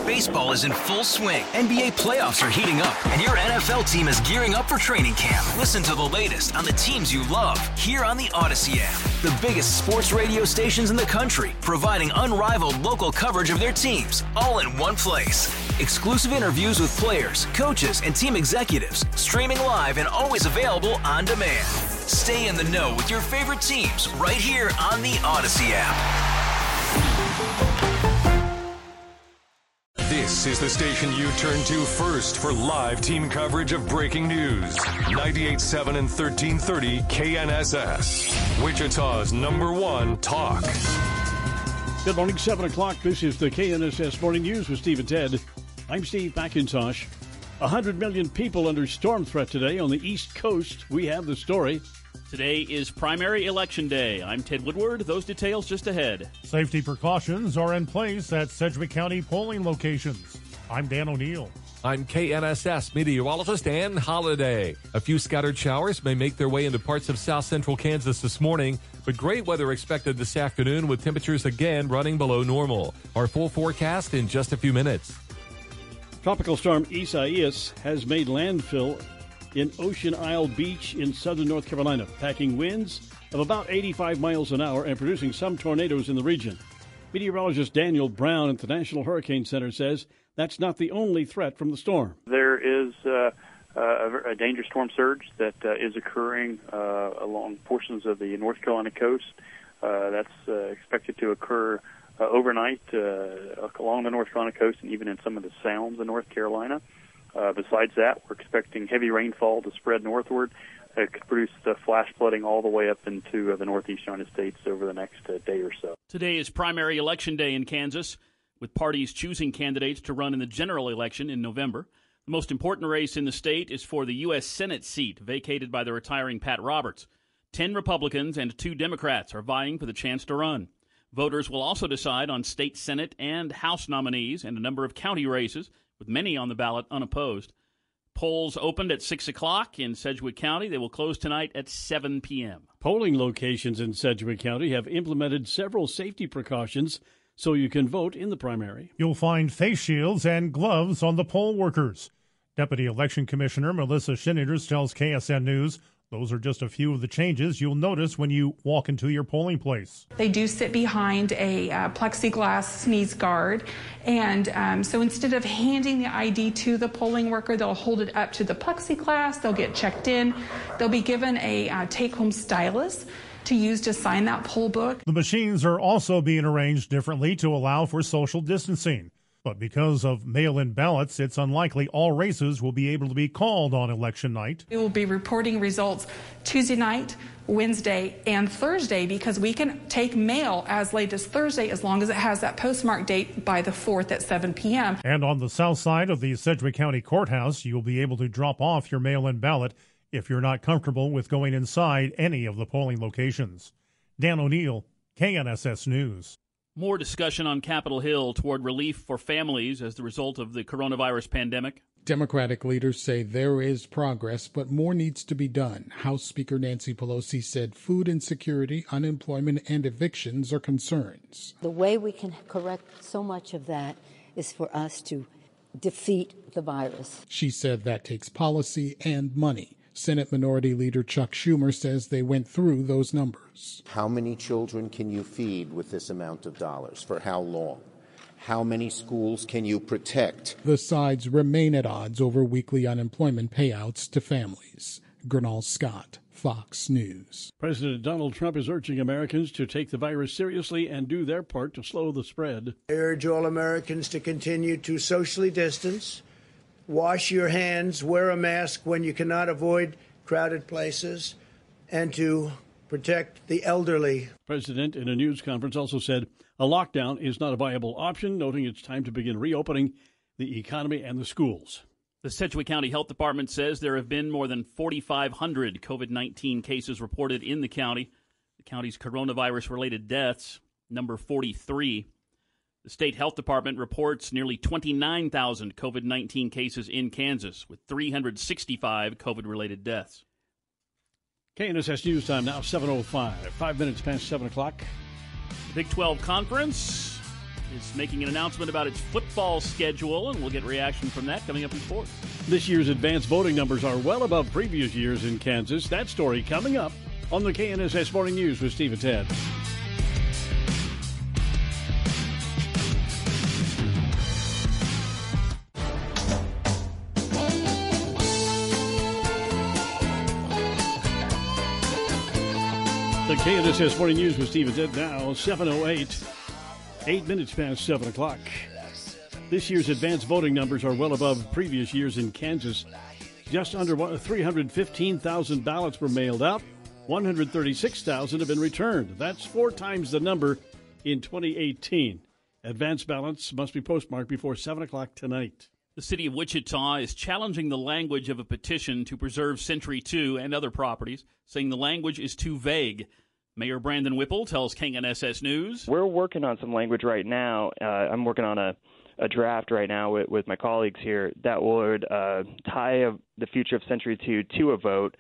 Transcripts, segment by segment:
Baseball is in full swing. NBA playoffs are heating up, and your NFL team is gearing up for training camp. Listen to the latest on the teams you love here on the Odyssey app. The biggest sports radio stations in the country, providing unrivaled local coverage of their teams, all in one place. Exclusive interviews with players, coaches, and team executives, streaming live and always available on demand. Stay in the know with your favorite teams right here on the Odyssey app. This is the station you turn to first for live team coverage of breaking news. 98.7 and 1330 KNSS. Wichita's #1 talk. Good morning, 7 o'clock. This is the KNSS Morning News with Steve and Ted. I'm Steve McIntosh. 100 million people under storm threat today on the East Coast. We have the story. Today is primary election day. I'm Ted Woodward. Those details just ahead. Safety precautions are in place at Sedgwick County polling locations. I'm Dan O'Neill. I'm KNSS meteorologist Ann Holliday. A few scattered showers may make their way into parts of south central Kansas this morning, but great weather expected this afternoon with temperatures again running below normal. Our full forecast in just a few minutes. Tropical storm Isaias has made landfill in Ocean Isle Beach in southern North Carolina, packing winds of about 85 miles an hour and producing some tornadoes in the region. Meteorologist Daniel Brown at the National Hurricane Center says that's not the only threat from the storm. There is a dangerous storm surge that is occurring along portions of the North Carolina coast. That's expected to occur overnight along the North Carolina coast and even in some of the sounds of North Carolina. Besides that, we're expecting heavy rainfall to spread northward. It could produce flash flooding all the way up into the northeast United States over the next day or so. Today is primary election day in Kansas, with parties choosing candidates to run in the general election in November. The most important race in the state is for the U.S. Senate seat, vacated by the retiring Pat Roberts. 10 Republicans and 2 Democrats are vying for the chance to run. Voters will also decide on state Senate and House nominees and a number of county races, with many on the ballot unopposed. Polls opened at 6 o'clock in Sedgwick County. They will close tonight at 7 p.m. Polling locations in Sedgwick County have implemented several safety precautions so you can vote in the primary. You'll find face shields and gloves on the poll workers. Deputy Election Commissioner Melissa Shiniters tells KSN News those are just a few of the changes you'll notice when you walk into your polling place. They do sit behind a plexiglass sneeze guard, and so instead of handing the ID to the polling worker, they'll hold it up to the plexiglass, they'll get checked in, they'll be given a take-home stylus to use to sign that poll book. The machines are also being arranged differently to allow for social distancing. But because of mail-in ballots, it's unlikely all races will be able to be called on election night. We will be reporting results Tuesday night, Wednesday, and Thursday because we can take mail as late as Thursday as long as it has that postmark date by the 4th at 7 p.m. And on the south side of the Sedgwick County Courthouse, you'll be able to drop off your mail-in ballot if you're not comfortable with going inside any of the polling locations. Dan O'Neill, KNSS News. More discussion on Capitol Hill toward relief for families as the result of the coronavirus pandemic. Democratic leaders say there is progress, but more needs to be done. House Speaker Nancy Pelosi said food insecurity, unemployment, and evictions are concerns. The way we can correct so much of that is for us to defeat the virus. She said that takes policy and money. Senate Minority Leader Chuck Schumer says they went through those numbers. How many children can you feed with this amount of dollars? For how long? How many schools can you protect? The sides remain at odds over weekly unemployment payouts to families. Gernal Scott, Fox News. President Donald Trump is urging Americans to take the virus seriously and do their part to slow the spread. I urge all Americans to continue to socially distance, wash your hands, wear a mask when you cannot avoid crowded places, and to protect the elderly. The president, in a news conference, also said a lockdown is not a viable option, noting it's time to begin reopening the economy and the schools. The Sedgwick County Health Department says there have been more than 4,500 COVID-19 cases reported in the county. The county's coronavirus-related deaths, number 43. The state health department reports nearly 29,000 COVID-19 cases in Kansas, with 365 COVID-related deaths. KNSS News Time now, 7:05, 5 minutes past 7 o'clock. The Big 12 Conference is making an announcement about its football schedule, and we'll get reaction from that coming up in sports. This year's advanced voting numbers are well above previous years in Kansas. That story coming up on the KNSS Morning News with Steve and Ted. The KNSS Morning News with Steve and Ted now, 7:08, 8 minutes past 7 o'clock. This year's advanced voting numbers are well above previous years in Kansas. Just under 315,000 ballots were mailed out. 136,000 have been returned. That's 4 times the number in 2018. Advanced ballots must be postmarked before 7 o'clock tonight. The city of Wichita is challenging the language of a petition to preserve Century 2 and other properties, saying the language is too vague. Mayor Brandon Whipple tells KNSS News. We're working on some language right now. I'm working on a draft right now with my colleagues here that would tie the future of Century 2 to a vote.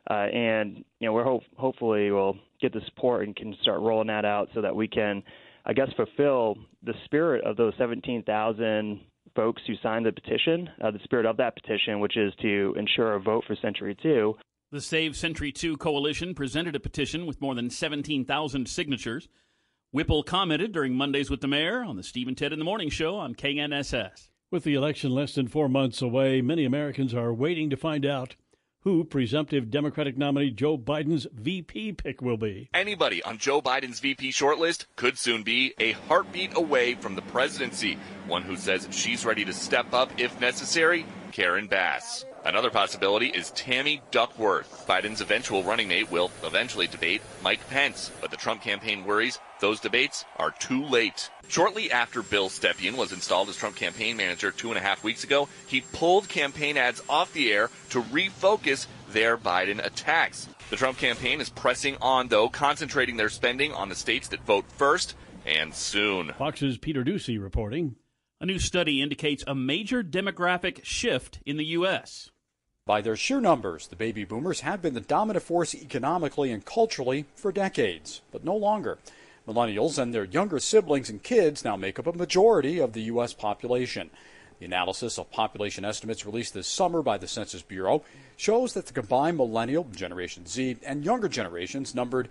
And, we're hopefully we'll get the support and can start rolling that out so that we can, I guess, fulfill the spirit of those 17,000 folks who signed the petition, the spirit of that petition, which is to ensure a vote for Century 2. The Save Century 2 coalition presented a petition with more than 17,000 signatures. Whipple commented during Mondays with the Mayor on the Steve and Ted in the Morning Show on KNSS. With the election less than 4 months away, many Americans are waiting to find out who presumptive Democratic nominee Joe Biden's VP pick will be. Anybody on Joe Biden's VP shortlist could soon be a heartbeat away from the presidency. One who says she's ready to step up if necessary, Karen Bass. Another possibility is Tammy Duckworth. Biden's eventual running mate will eventually debate Mike Pence, but the Trump campaign worries those debates are too late. Shortly after Bill Stepien was installed as Trump campaign manager 2.5 weeks ago, he pulled campaign ads off the air to refocus their Biden attacks. The Trump campaign is pressing on, though, concentrating their spending on the states that vote first and soon. Fox's Peter Ducey reporting. A new study indicates a major demographic shift in the U.S. By their sheer numbers, the baby boomers have been the dominant force economically and culturally for decades, but no longer. Millennials and their younger siblings and kids now make up a majority of the U.S. population. The analysis of population estimates released this summer by the Census Bureau shows that the combined millennial, Generation Z, and younger generations numbered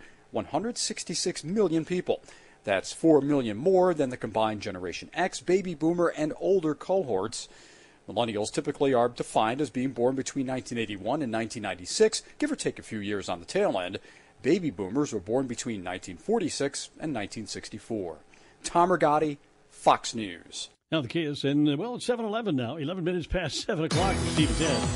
166 million people. That's 4 million more than the combined Generation X, Baby Boomer, and older cohorts. Millennials typically are defined as being born between 1981 and 1996, give or take a few years on the tail end. Baby boomers were born between 1946 and 1964. Tom Rigotti, Fox News. Now the KSN, well, it's 7:11 now, 11 minutes past 7 o'clock for Steve and Ted.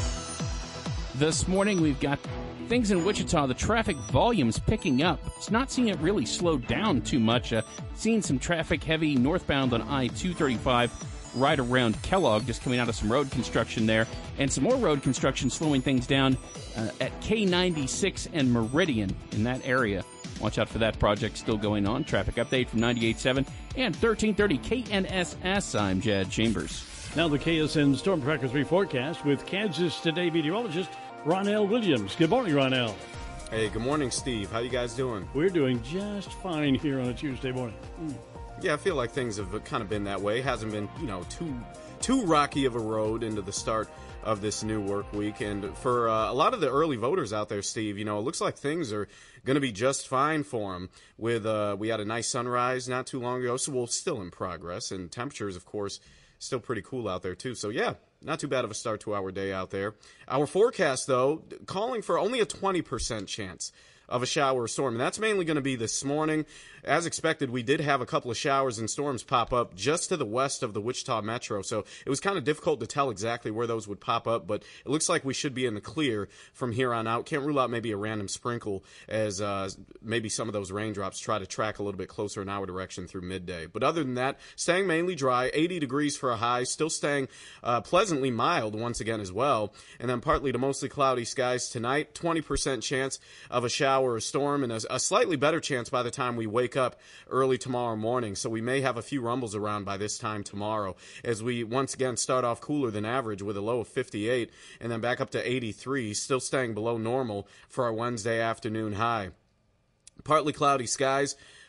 This morning we've got things in Wichita. The traffic volume's picking up. It's not seeing it really slow down too much. Seeing some traffic heavy northbound on I-235 right around Kellogg, just coming out of some road construction there. And some more road construction slowing things down at K96 and Meridian in that area. Watch out for that project still going on. Traffic update from 98.7 and 1330 KNSS. I'm Jed Chambers. Now the KSN Storm Tracker 3 forecast with Kansas Today meteorologist Ronell Williams. Good morning, Ronell. Hey, good morning, Steve. How you guys doing? We're doing just fine here on a Tuesday morning. Yeah, I feel like things have kind of been that way. It hasn't been, too rocky of a road into the start of this new work week. And for a lot of the early voters out there, Steve, it looks like things are going to be just fine for them. We had a nice sunrise not too long ago, so we're still in progress. And temperatures, of course, still pretty cool out there, too. So, yeah, not too bad of a start to our day out there. Our forecast, though, calling for only a 20% chance of a shower or storm. And that's mainly going to be this morning. As expected, we did have a couple of showers and storms pop up just to the west of the Wichita Metro. So it was kind of difficult to tell exactly where those would pop up, but it looks like we should be in the clear from here on out. Can't rule out maybe a random sprinkle as maybe some of those raindrops try to track a little bit closer in our direction through midday. But other than that, staying mainly dry, 80 degrees for a high, still staying pleasantly mild once again as well. And then partly to mostly cloudy skies tonight, 20% chance of a shower or storm, and a slightly better chance by the time we wake up early tomorrow morning. So we may have a few rumbles around by this time tomorrow as we once again start off cooler than average with a low of 58 and then back up to 83, still staying below normal for our Wednesday afternoon high. Partly cloudy skies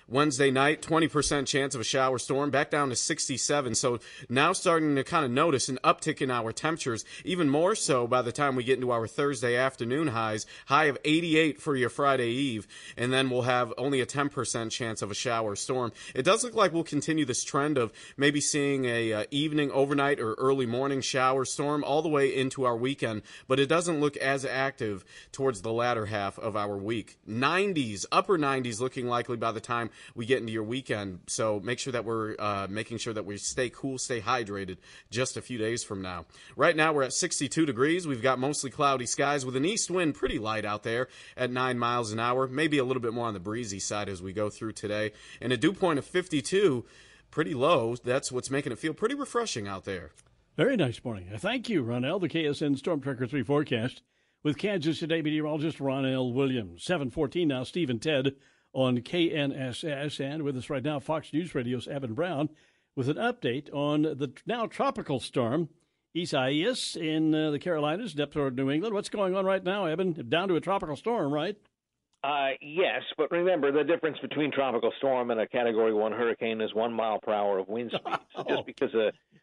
Wednesday night, 20% chance of a shower storm, back down to 67. So now starting to kind of notice an uptick in our temperatures, even more so by the time we get into our Thursday afternoon highs. High of 88 for your Friday Eve, and then we'll have only a 10% chance of a shower storm. It does look like we'll continue this trend of maybe seeing a evening, overnight, or early morning shower storm all the way into our weekend, but it doesn't look as active towards the latter half of our week. 90s, upper 90s looking likely by the time we get into your weekend, so make sure that we're making sure that we stay cool, stay hydrated just a few days from now. Right now we're at 62 degrees. We've got mostly cloudy skies with an east wind pretty light out there at 9 miles an hour, maybe a little bit more on the breezy side as we go through today, and a dew point of 52, pretty low. That's what's making it feel pretty refreshing out there. Very nice morning. Thank you, Ronell. The KSN Storm Tracker 3 forecast with Kansas Today meteorologist Ronell Williams. 7:14 now, Steve and Ted on KNSS, and with us right now, Fox News Radio's Evan Brown with an update on the now tropical storm Isaias in the Carolinas, depth toward New England. What's going on right now, Evan? Down to a tropical storm, right? Yes, but remember the difference between tropical storm and a Category 1 hurricane is 1 mile per hour of wind speed. So just because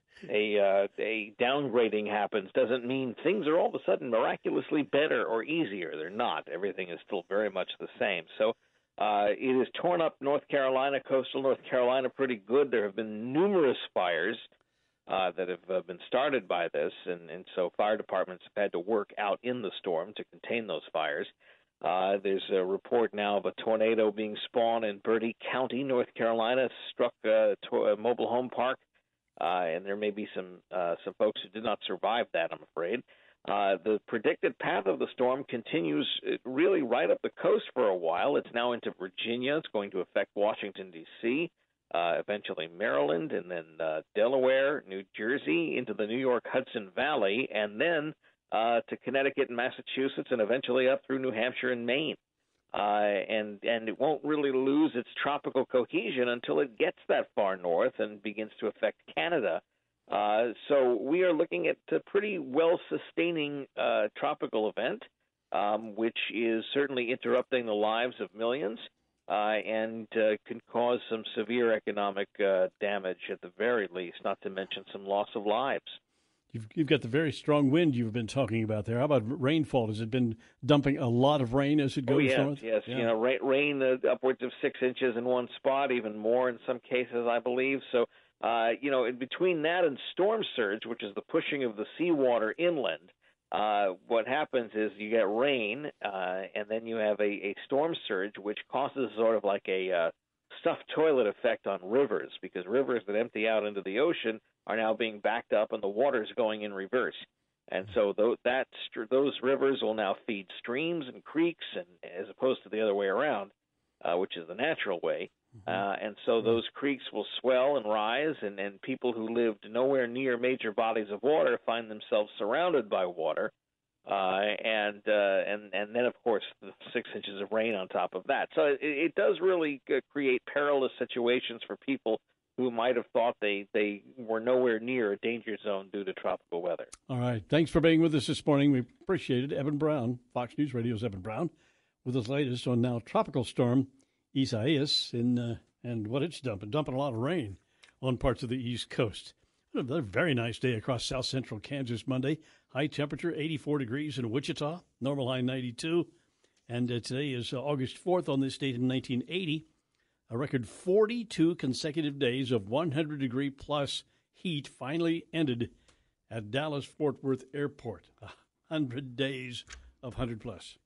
a downgrading happens doesn't mean things are all of a sudden miraculously better or easier. They're not. Everything is still very much the same. So it has torn up North Carolina, coastal North Carolina, pretty good. There have been numerous fires that have been started by this, and so fire departments have had to work out in the storm to contain those fires. There's a report now of a tornado being spawned in Bertie County, North Carolina, struck a mobile home park, and there may be some folks who did not survive that, I'm afraid. The predicted path of the storm continues really right up the coast for a while. It's now into Virginia. It's going to affect Washington, D.C., eventually Maryland, and then Delaware, New Jersey, into the New York Hudson Valley, and then to Connecticut and Massachusetts, and eventually up through New Hampshire and Maine. And it won't really lose its tropical cohesion until it gets that far north and begins to affect Canada. So we are looking at a pretty well-sustaining tropical event, which is certainly interrupting the lives of millions and can cause some severe economic damage at the very least, not to mention some loss of lives. You've got the very strong wind you've been talking about there. How about rainfall? Has it been dumping a lot of rain as it goes north? Yes. Yeah. You know, rain upwards of 6 inches in one spot, even more in some cases, I believe. So, in between that and storm surge, which is the pushing of the seawater inland, what happens is you get rain, and then you have a storm surge, which causes sort of like a stuffed toilet effect on rivers, because rivers that empty out into the ocean are now being backed up and the water's going in reverse. And so those rivers will now feed streams and creeks, and as opposed to the other way around, which is the natural way. And so those creeks will swell and rise, and people who lived nowhere near major bodies of water find themselves surrounded by water. And then, of course, the 6 inches of rain on top of that. So it does really create perilous situations for people who might have thought they were nowhere near a danger zone due to tropical weather. All right. Thanks for being with us this morning. We appreciate it. Evan Brown, Fox News Radio's Evan Brown, with us latest on now tropical storm Isaias and what it's dumping a lot of rain on parts of the East Coast. Another very nice day across south central Kansas Monday. High temperature 84 degrees in Wichita, normal high 92. And today is August 4th on this date in 1980. A record 42 consecutive days of 100-degree plus heat finally ended at Dallas-Fort Worth Airport. 100 days of 100 plus.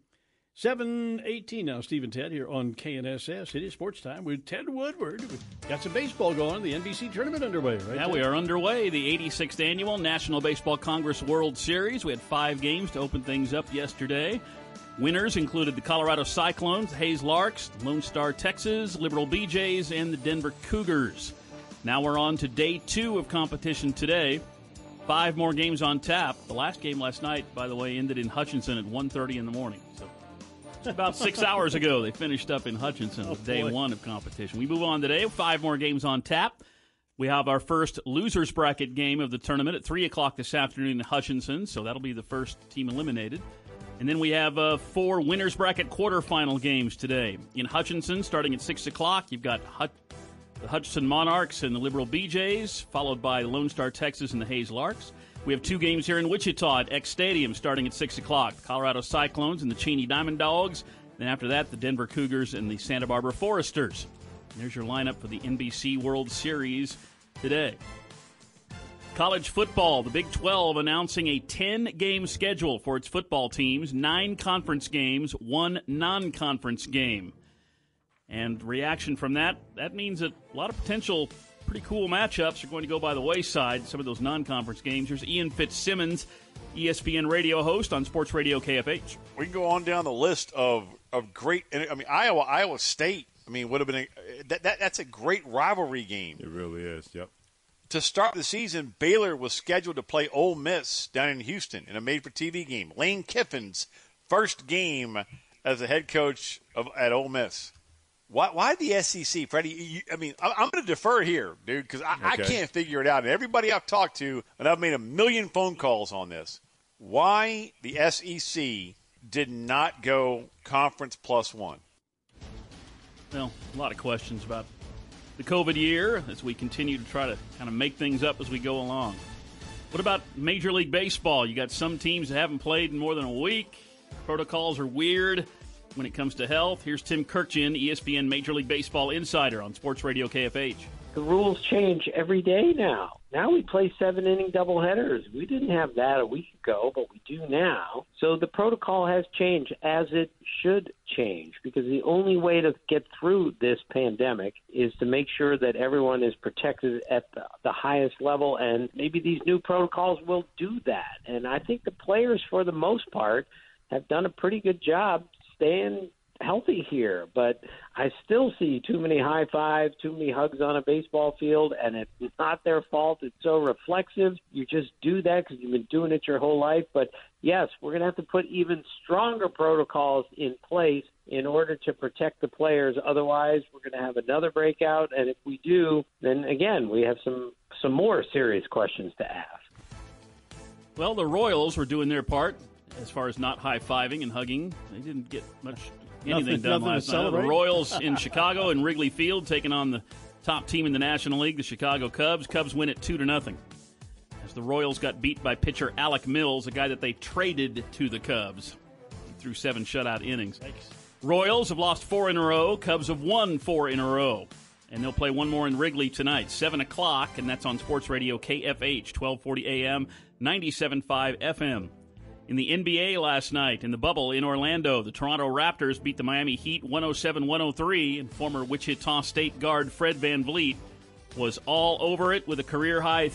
7:18 now, Steve and Ted here on KNSS. It is sports time with Ted Woodward. We've got some baseball going. The NBC tournament underway, right? Yeah, we are underway. The 86th Annual National Baseball Congress World Series. We had 5 games to open things up yesterday. Winners included the Colorado Cyclones, Hayes Larks, Lone Star Texas, Liberal BJs, and the Denver Cougars. Now we're on to day 2 of competition today. 5 more games on tap. The last game last night, by the way, ended in Hutchinson at 1:30 in the morning. So about 6 hours ago, they finished up in Hutchinson with day 1 of competition. We move on today. 5 more games on tap. We have our first losers bracket game of the tournament at 3 o'clock this afternoon in Hutchinson, so that'll be the first team eliminated. And then we have 4 winners bracket quarterfinal games today. In Hutchinson, starting at 6 o'clock, you've got the Hutchinson Monarchs and the Liberal BJs, followed by Lone Star Texas and the Hayes Larks. We have 2 games here in Wichita at X Stadium starting at 6 o'clock. The Colorado Cyclones and the Cheney Diamond Dogs. Then after that, the Denver Cougars and the Santa Barbara Foresters. And there's your lineup for the NBC World Series today. College football, the Big 12 announcing a 10-game schedule for its football teams, 9 conference games, 1 non-conference game. And reaction from that means that a lot of potential pretty cool matchups are going to go by the wayside, some of those non-conference games. Here's Ian Fitzsimmons, ESPN radio host on Sports Radio KFH. We can go on down the list of great – I mean, Iowa State, I mean, would have been that's a great rivalry game. It really is, yep. To start the season, Baylor was scheduled to play Ole Miss down in Houston in a made-for-TV game. Lane Kiffin's first game as a head coach at Ole Miss. Why the SEC, Freddie? I'm going to defer here, dude, because I can't figure it out. And everybody I've talked to, and I've made a million phone calls on this, why the SEC did not go conference +1? Well, a lot of questions about the COVID year as we continue to try to kind of make things up as we go along. What about Major League Baseball? You got some teams that haven't played in more than a week. Protocols are weird when it comes to health. Here's Tim Kirkjian, ESPN Major League Baseball insider on Sports Radio KFH. The rules change every day now. Now we play 7-inning doubleheaders. We didn't have that a week ago, but we do now. So the protocol has changed, as it should change, because the only way to get through this pandemic is to make sure that everyone is protected at the highest level, and maybe these new protocols will do that. And I think the players, for the most part, have done a pretty good job staying healthy here, but I still see too many high fives, too many hugs on a baseball field, and it's not their fault. It's so reflexive. You just do that because you've been doing it your whole life. But yes, we're going to have to put even stronger protocols in place in order to protect the players. Otherwise, we're going to have another breakout, and if we do, then again, we have some more serious questions to ask. Well, the Royals were doing their part as far as not high-fiving and hugging. They didn't get anything done last night. The Royals in Chicago and Wrigley Field taking on the top team in the National League, the Chicago Cubs. Cubs win it 2-0. As the Royals got beat by pitcher Alec Mills, a guy that they traded to the Cubs. He threw 7 shutout innings. Thanks. Royals have lost 4 in a row. Cubs have won 4 in a row. And they'll play one more in Wrigley tonight, 7 o'clock, and that's on Sports Radio KFH, 1240 AM, 97.5 FM. In the NBA last night, in the bubble in Orlando, the Toronto Raptors beat the Miami Heat 107-103, and former Wichita State guard Fred VanVleet was all over it with a career-high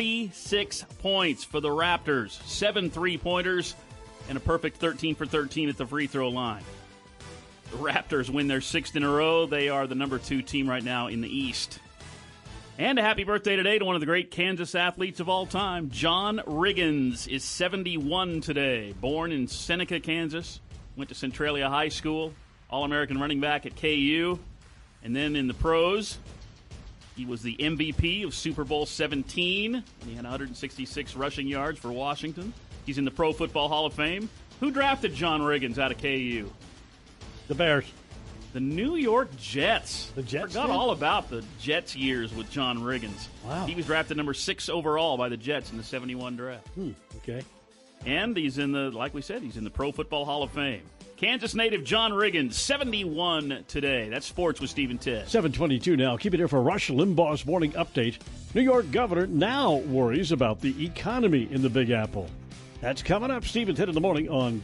36 points for the Raptors, 7 3-pointers, and a perfect 13 for 13 at the free throw line. The Raptors win their 6th in a row. They are the number 2 team right now in the East. And a happy birthday today to one of the great Kansas athletes of all time. John Riggins is 71 today. Born in Seneca, Kansas. Went to Centralia High School. All-American running back at KU. And then in the pros, he was the MVP of Super Bowl 17. He had 166 rushing yards for Washington. He's in the Pro Football Hall of Fame. Who drafted John Riggins out of KU? The Bears. The New York Jets. The Jets Forgot all about the Jets years with John Riggins. Wow. He was drafted number 6 overall by the Jets in the 71 draft. Okay. And he's in the, like we said, he's in the Pro Football Hall of Fame. Kansas native John Riggins, 71 today. That's sports with Steve and Ted. 7:22 now. Keep it here for Rush Limbaugh's morning update. New York governor now worries about the economy in the Big Apple. That's coming up. Steve and Ted in the morning on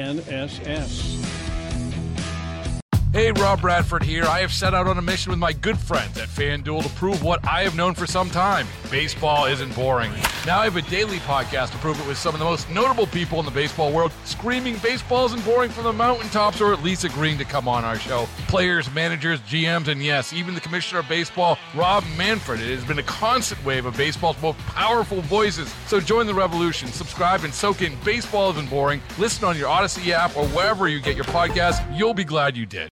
KNSS. Hey, Rob Bradford here. I have set out on a mission with my good friends at FanDuel to prove what I have known for some time. Baseball isn't boring. Now I have a daily podcast to prove it with some of the most notable people in the baseball world, screaming baseball isn't boring from the mountaintops, or at least agreeing to come on our show. Players, managers, GMs, and yes, even the commissioner of baseball, Rob Manfred. It has been a constant wave of baseball's most powerful voices. So join the revolution. Subscribe and soak in Baseball Isn't Boring. Listen on your Odyssey app or wherever you get your podcasts. You'll be glad you did.